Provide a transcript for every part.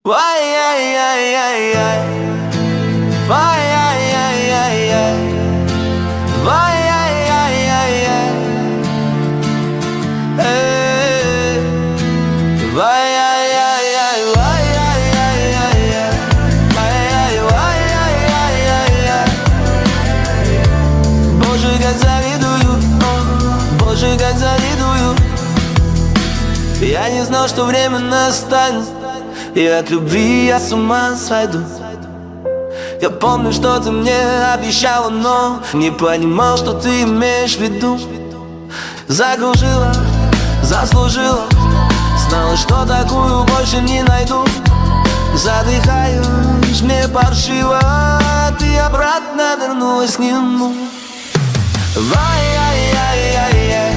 Вай-яй-яй-яй-яй, вай-яй-яй-яй-яй, вай-яй-яй-яй-яй, вай-яй-яй-яй, вай-яй-яй-яй-яй, вай-яй-яй-яй-яй. Боже, как завидую, Боже, как завидую. Я не знал, что время настанет, и от любви я с ума сойду. Я помню, что ты мне обещала, но не понимал, что ты имеешь в виду. Закружила, заслужила, знала, что такую больше не найду. Задыхаюсь, мне паршиво, ты обратно вернулась к нему. Вай-яй-яй-яй-яй,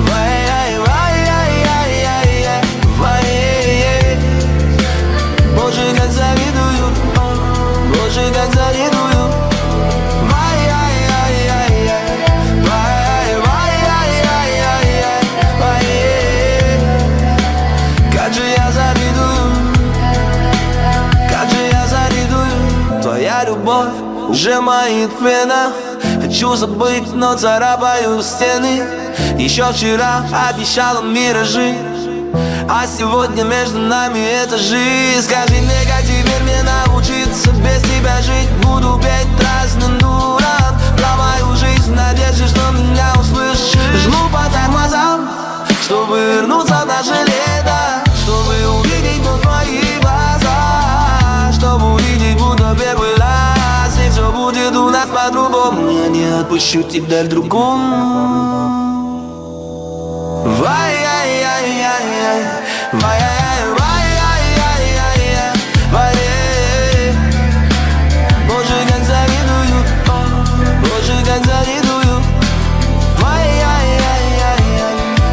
вай-яй-яй-яй-яй, вай-яй-яй. Боже, как завидую, Боже, как завидую. Вай-яй-яй-яй-яй, вай-яй-яй-яй-яй, вай-яй. Как же я завидую, как же я завидую. Твоя любовь уже в моих венах. Хочу забыть, но царапаю стены. Еще вчера обещала миражи, а сегодня между нами это жизнь. Скажи мне, как теперь мне научиться без тебя жить? Буду петь разным дурам про мою жизнь в надежде, что меня услышишь. Жму по тормозам, чтобы вернуться в наше лето, чтобы увидеть в твои глаза, чтобы увидеть, будто первый раз. И все будет у нас по-другому. Я не отпущу тебя в другом. Вай-яй-яй-яй-яй, вай-яй-яй-яй-яй, вай-яй. Боже, как завидую, Боже, как завидую. Вай-яй-яй-яй-яй,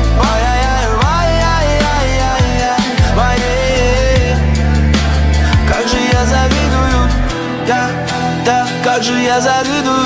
вай-яй-яй-яй-яй, вай-яй. Как же я завидую, да, как же я завидую.